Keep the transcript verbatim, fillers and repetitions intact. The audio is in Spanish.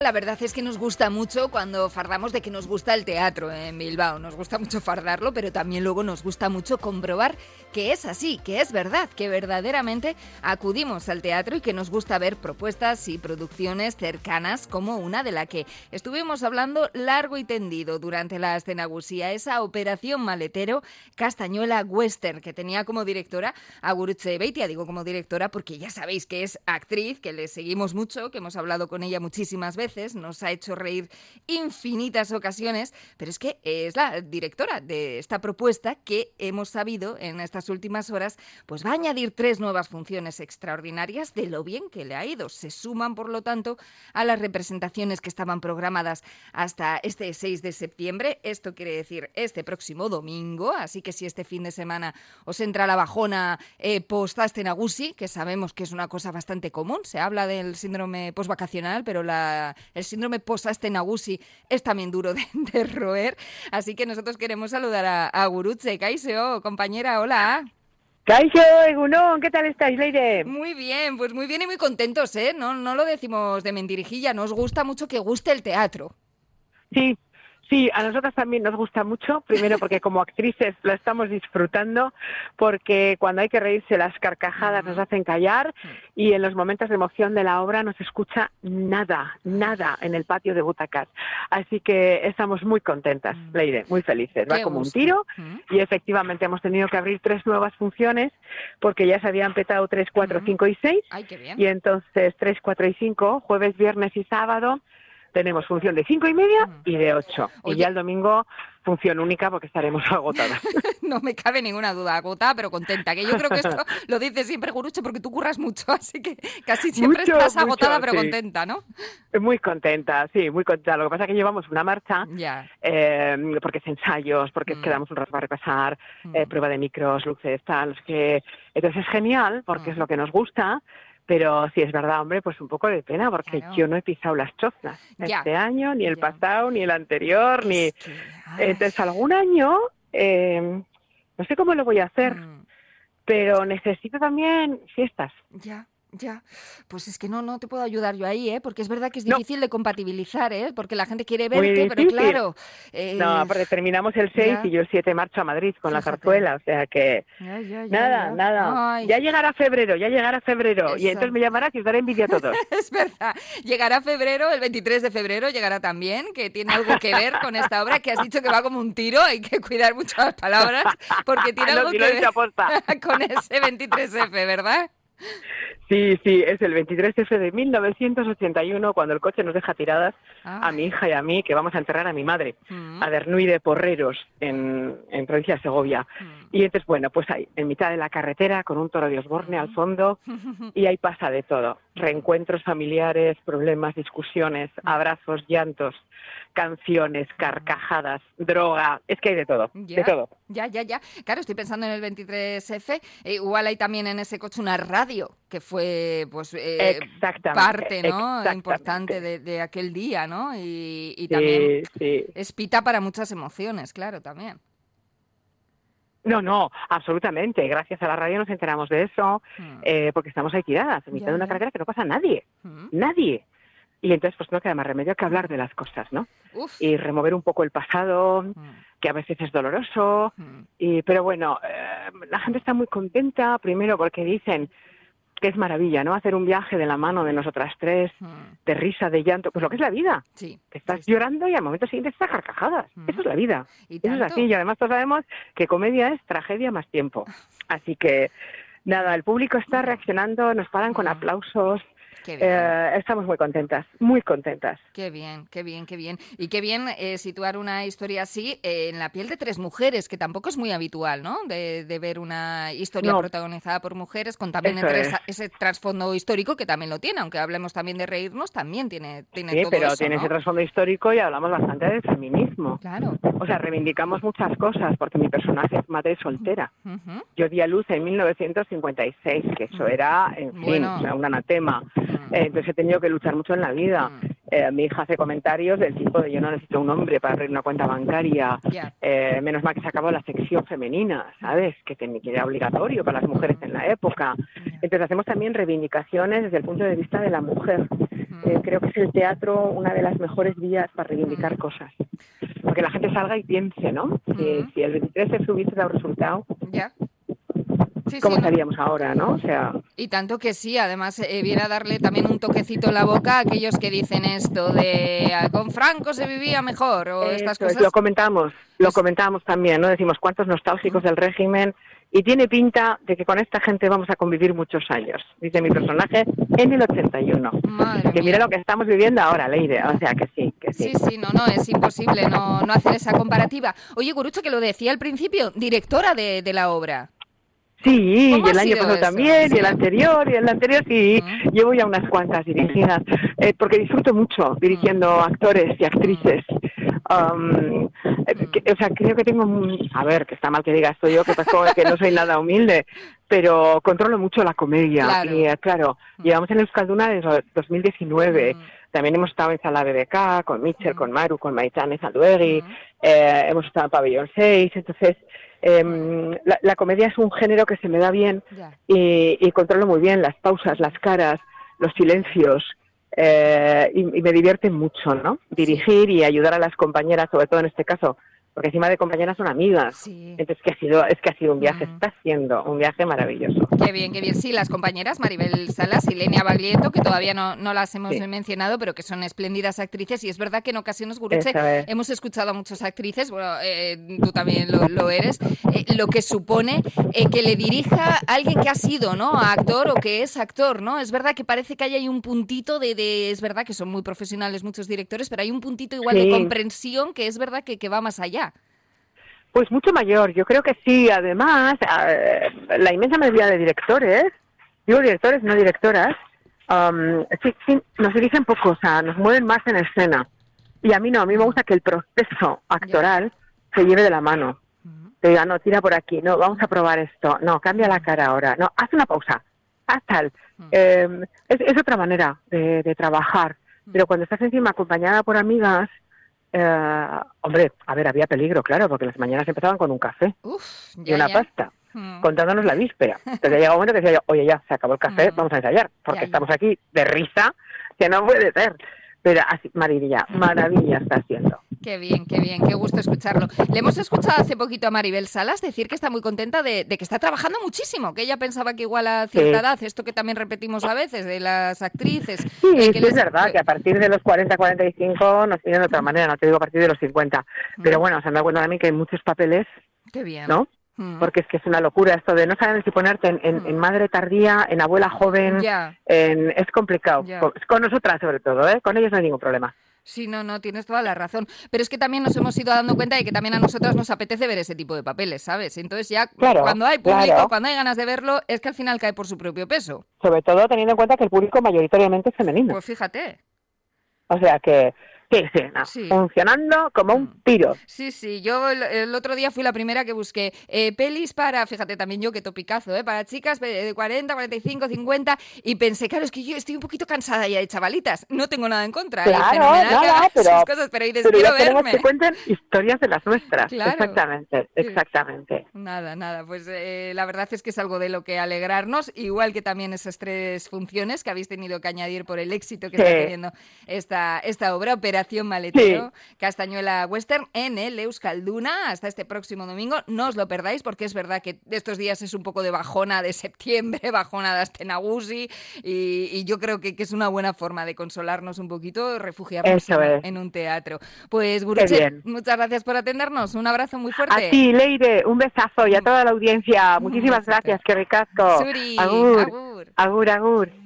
La verdad es que nos gusta mucho cuando fardamos de que nos gusta el teatro en Bilbao. Nos gusta mucho fardarlo, pero también luego nos gusta mucho comprobar que es así, que es verdad, que verdaderamente acudimos al teatro y que nos gusta ver propuestas y producciones cercanas como una de la que estuvimos hablando largo y tendido durante la escenagusía, esa Operación Maletero Castañuela Western, que tenía como directora a Gurutze Beitia. Digo como directora porque ya sabéis que es actriz, que le seguimos mucho, que hemos hablado con ella muchísimas veces, nos ha hecho reír infinitas ocasiones, pero es que es la directora de esta propuesta que hemos sabido en estas últimas horas, pues va a añadir tres nuevas funciones extraordinarias de lo bien que le ha ido. Se suman, por lo tanto, a las representaciones que estaban programadas hasta este seis de septiembre. Esto quiere decir este próximo domingo, así que si este fin de semana os entra la bajona eh, post-Aste Nagusi, que sabemos que es una cosa bastante común, se habla del síndrome postvacacional, pero la el síndrome post-Aste Nagusi es también duro de, de roer, así que nosotros queremos saludar a, a Gurutze. Kaixo, compañera, hola. Kaixo, Egunon, ¿qué tal estáis, Leire? Muy bien, pues muy bien y muy contentos, ¿eh? No, no lo decimos de mentirijilla, nos gusta mucho que guste el teatro. Sí, sí, a nosotras también nos gusta mucho, primero porque como actrices lo estamos disfrutando, porque cuando hay que reírse las carcajadas nos hacen callar y en los momentos de emoción de la obra no se escucha nada, nada en el patio de butacas. Así que estamos muy contentas, Leire, muy felices. Va como un tiro y efectivamente hemos tenido que abrir tres nuevas funciones porque ya se habían petado tres, cuatro, cinco y seis. Ay, qué bien. Y entonces tres, cuatro y cinco, jueves, viernes y sábado, tenemos función de cinco y media y de ocho. Oye. Y ya el domingo función única porque estaremos agotadas. No me cabe ninguna duda, agotada pero contenta. Que yo creo que esto lo dice siempre Guruche porque tú curras mucho, así que casi siempre mucho, estás agotada mucho, pero sí. contenta, ¿no? Muy contenta, sí, muy contenta. Lo que pasa es que llevamos una marcha, ya. eh, porque es ensayos, porque mm. es que damos un rato para repasar, mm. eh, prueba de micros, luces, tal, que... Entonces es genial porque mm. es lo que nos gusta. Pero sí es verdad, hombre, pues un poco de pena, porque claro. yo no he pisado las choznas ya. este año, ni el ya. pasado, ni el anterior, es ni... Que... Entonces, algún año, eh, no sé cómo lo voy a hacer, mm. pero necesito también fiestas. Ya. Ya, pues es que no, no te puedo ayudar yo ahí, ¿eh? Porque es verdad que es difícil no. de compatibilizar, ¿eh? Porque la gente quiere verte, pero claro... Eh... No, porque terminamos el seis ya. y yo el siete marcho a Madrid con Fíjate. la zarzuela, o sea que... Ya, ya, ya, nada, ya. nada. Ay. Ya llegará febrero, ya llegará febrero, Eso. y entonces me llamarás y os daré envidia a todos. Es verdad, llegará febrero, el veintitrés de febrero llegará también, que tiene algo que ver con esta obra, que has dicho que va como un tiro, hay que cuidar mucho las palabras, porque tiene algo no, si que ver aposta. con ese veintitrés efe, ¿verdad? Sí, sí, es el veintitrés efe de mil novecientos ochenta y uno, cuando el coche nos deja tiradas Ay. a mi hija y a mí, que vamos a enterrar a mi madre, mm. a Bernuy de Porreros, en, en provincia de Segovia. Mm. Y entonces, bueno, pues ahí, en mitad de la carretera, con un toro de Osborne mm. al fondo, y ahí pasa de todo. Reencuentros familiares, problemas, discusiones, abrazos, llantos, canciones, carcajadas, droga, es que hay de todo, ya, de todo. Ya, ya, ya. Claro, estoy pensando en el veintitrés efe, eh, igual hay también en ese coche una radio, que fue pues eh, parte, ¿no? importante de, de aquel día, ¿no? Y, y también sí, sí. es pita para muchas emociones, claro, también. No, no, absolutamente. Gracias a la radio nos enteramos de eso, mm. eh, porque estamos ahí tiradas, en mitad ya, de una carretera que no pasa nadie, mm. nadie. Y entonces pues no queda más remedio que hablar de las cosas, ¿no? Uf. Y remover un poco el pasado, mm. que a veces es doloroso, mm. y pero bueno, eh, la gente está muy contenta, primero porque dicen que es maravilla, ¿no? Hacer un viaje de la mano de nosotras tres, mm. de risa, de llanto, pues lo que es la vida. Sí. Que estás sí, sí. llorando y al momento siguiente estás a carcajadas. Mm. Eso es la vida. ¿Y Eso es así. Y además todos sabemos que comedia es tragedia más tiempo. Así que, nada, el público está reaccionando, nos paran con aplausos. Qué bien. Eh, estamos muy contentas, muy contentas. Qué bien, qué bien, qué bien. Y qué bien eh, situar una historia así eh, en la piel de tres mujeres, que tampoco es muy habitual, ¿no? De, de ver una historia no. protagonizada por mujeres, con también entre esa, ese trasfondo histórico que también lo tiene, aunque hablemos también de reírnos, también tiene, tiene sí, todo pero eso, tiene ¿no? ese trasfondo histórico y hablamos bastante del feminismo. Claro. O sea, reivindicamos muchas cosas, porque mi personaje es madre soltera. Uh-huh. Yo di a luz en mil novecientos cincuenta y seis, que eso era, en fin, bueno. o sea, un anatema. Uh-huh. Eh, entonces he tenido que luchar mucho en la vida. Uh-huh. Eh, mi hija hace comentarios del tipo de yo no necesito un hombre para abrir una cuenta bancaria. Yeah. Eh, menos mal que se acabó la sección femenina, ¿sabes? Que, ten, que era obligatorio para las mujeres en la época. Yeah. Entonces hacemos también reivindicaciones desde el punto de vista de la mujer. Uh-huh. Eh, creo que es el teatro una de las mejores vías para reivindicar uh-huh. cosas. Porque la gente salga y piense, ¿no? Uh-huh. Si, si el veintitrés F hubiese dado resultado, yeah. Sí, ¿cómo sí, estaríamos ¿no? ahora, no? O sea... Y tanto que sí, además eh, viene a darle también un toquecito en la boca a aquellos que dicen esto de con Franco se vivía mejor o Eso estas es, cosas. lo comentamos, lo es... comentamos también, ¿no? Decimos cuántos nostálgicos uh-huh. del régimen y tiene pinta de que con esta gente vamos a convivir muchos años, dice mi personaje, en el ochenta y uno. Madre que mía. mira lo que estamos viviendo ahora, Leire, o sea que sí, que sí. Sí, sí, no, no, es imposible no, no hacer esa comparativa. Oye, Gurutze, que lo decía al principio, directora de, de la obra. Sí, y el año pasado eso? también, sí. y el anterior, y el anterior sí, uh-huh. llevo ya unas cuantas dirigidas, eh, porque disfruto mucho dirigiendo uh-huh. actores y actrices. Um, uh-huh. que, o sea, creo que tengo, un, a ver, que está mal que diga esto yo, que pasó, que no soy nada humilde, pero controlo mucho la comedia. Claro, y eh, claro, uh-huh. llevamos en Euskalduna desde dos mil diecinueve. Uh-huh. También hemos estado en Sala B B K, con Mitchell, uh-huh. con Maru, con Maitane Zalduegui, uh-huh. eh, hemos estado en Pabellón seis, entonces... Eh, la, la comedia es un género que se me da bien yeah. y, y controlo muy bien las pausas, las caras, los silencios eh, y, y me divierte mucho, ¿no? Dirigir sí. y ayudar a las compañeras, sobre todo en este caso, porque encima de compañeras son amigas. Sí. Entonces que ha sido, es que ha sido un viaje, mm. está siendo un viaje maravilloso. Qué bien, qué bien. Sí, las compañeras Maribel Salas y Lenia Baglietto, que todavía no, no las hemos sí. mencionado, pero que son espléndidas actrices. Y es verdad que en ocasiones, Gurutze, hemos escuchado a muchas actrices, bueno, eh, tú también lo, lo eres, eh, lo que supone eh, que le dirija a alguien que ha sido, ¿no?, actor o que es actor, ¿no? Es verdad que parece que hay ahí un puntito de, de... Es verdad que son muy profesionales muchos directores, pero hay un puntito igual sí. de comprensión que es verdad que, que va más allá. Pues mucho mayor, yo creo que sí. Además, eh, la inmensa mayoría de directores, digo directores, no directoras, um, sí, sí, nos dirigen poco, o sea, nos mueven más en escena. Y a mí no, a mí me gusta que el proceso actoral se lleve de la mano. Te diga, no, tira por aquí, no, vamos a probar esto, no, cambia la cara ahora, no, haz una pausa, haz tal. Eh, es, es otra manera de, de trabajar, pero cuando estás encima acompañada por amigas, Uh, hombre, a ver, había peligro, claro, porque las mañanas empezaban con un café Uf, ya, y una ya. pasta, mm. contándonos la víspera. Entonces llega un momento que decía yo, oye, ya, se acabó el café, mm. vamos a ensayar, porque ya, estamos ya. aquí de risa, que no puede ser. Pero así, maravilla, maravilla está haciendo. Qué bien, qué bien, qué gusto escucharlo. Le hemos escuchado hace poquito a Maribel Salas decir que está muy contenta de, de que está trabajando muchísimo, que ella pensaba que igual a cierta sí. edad, esto que también repetimos a veces de las actrices... Sí, eh, que sí les... es verdad que a partir de los cuarenta, cuarenta y cinco nos tienen de otra manera, no te digo a partir de los cincuenta, pero bueno, se han dado cuenta también que hay muchos papeles, qué bien. ¿no? Porque es que es una locura esto de no saber si ponerte en, en, en madre tardía, en abuela joven, yeah. en, es complicado. Yeah. Con, con nosotras sobre todo, ¿eh? Con ellos no hay ningún problema. Sí, no, no, tienes toda la razón. Pero es que también nos hemos ido dando cuenta de que también a nosotras nos apetece ver ese tipo de papeles, ¿sabes? Entonces ya claro, cuando hay público, claro. cuando hay ganas de verlo, es que al final cae por su propio peso. Sobre todo teniendo en cuenta que el público mayoritariamente es femenino. Pues fíjate. O sea que... Sí, sí, no. sí, funcionando como un tiro. Sí, sí, yo el, el otro día fui la primera que busqué eh, pelis para, fíjate también yo que topicazo, ¿eh? Para chicas de cuarenta, cuarenta y cinco, cincuenta y pensé, claro, es que yo estoy un poquito cansada ya de chavalitas, no tengo nada en contra. Claro, nada, pero, cosas, pero, dices, pero quiero ya queremos verme. que cuenten historias de las nuestras. Claro. Exactamente, exactamente. Nada, nada, pues eh, la verdad es que es algo de lo que alegrarnos, igual que también esas tres funciones que habéis tenido que añadir por el éxito que sí. está teniendo esta, esta obra, Operación Maletero. Sí. Castañuela Western en el Euskalduna hasta este próximo domingo. No os lo perdáis porque es verdad que estos días es un poco de bajona de septiembre, bajona de Astenagusi y, y yo creo que, que es una buena forma de consolarnos un poquito, refugiarnos en, en un teatro. Pues Gurutze, muchas gracias por atendernos. Un abrazo muy fuerte. A ti, Leire, un besazo y a toda la audiencia. Muchísimas gracias, que ricasco. Suri, agur, agur. agur, agur.